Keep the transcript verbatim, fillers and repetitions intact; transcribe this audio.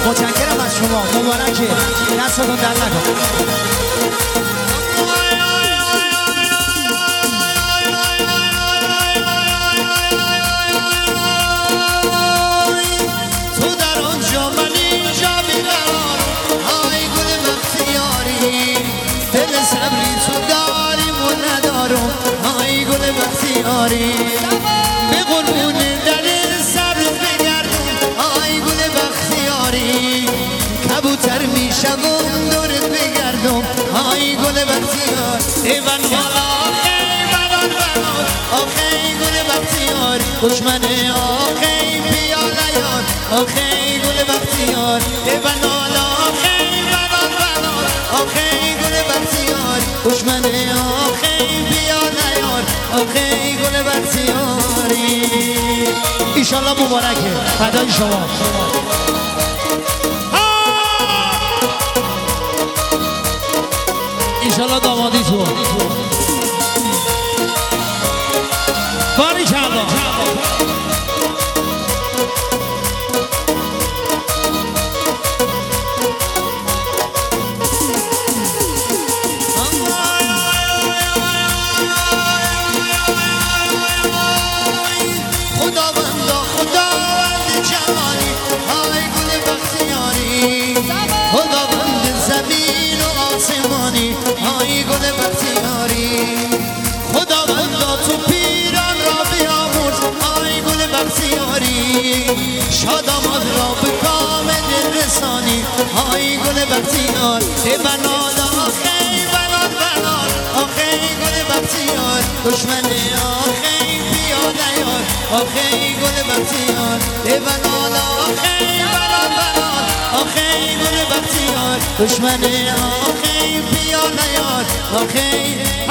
متشکرم از شما، مبارکه، دستتون در نکنه. تو در آنجا من اینجا بیقرار، های گل بختیاری، دل صبری تو داریم و ندارم، های گل بختیاری، به قربون دل صبرت بگردم، های گل بختیاری، کبوتر میشم دورت بگردم، های گل بختیار، ایوان والا آخی بلال بلال، آخی گل بختیار، دشمن آخی پیاله یار، آخی گل بختیار، ایوان والا آخی بلال بلال، آخی گل بختیار، دشمن آخی پیاله یار، آخی گل بختیاری. ایشالله مبارکه، فدای شما. ایشالله دامادی تو باری کلا. خداوندا خداوند جهانی، های گل بختیاری، خداوند زمین و آسمانی، های گل بختیاری، خداوندا تو پیران را بیامرز، های گل بختیاری، شاداماد را به کام دل رسانی، های گل بختیار، بنال آخی بنال بنال، آخی گل بختیار، دشمن آخی پیاده یار، آخی گل بختیار، بنال آخی بنال بنال، آخی گل بختیار، دشمن آخی پیاده یار، آخی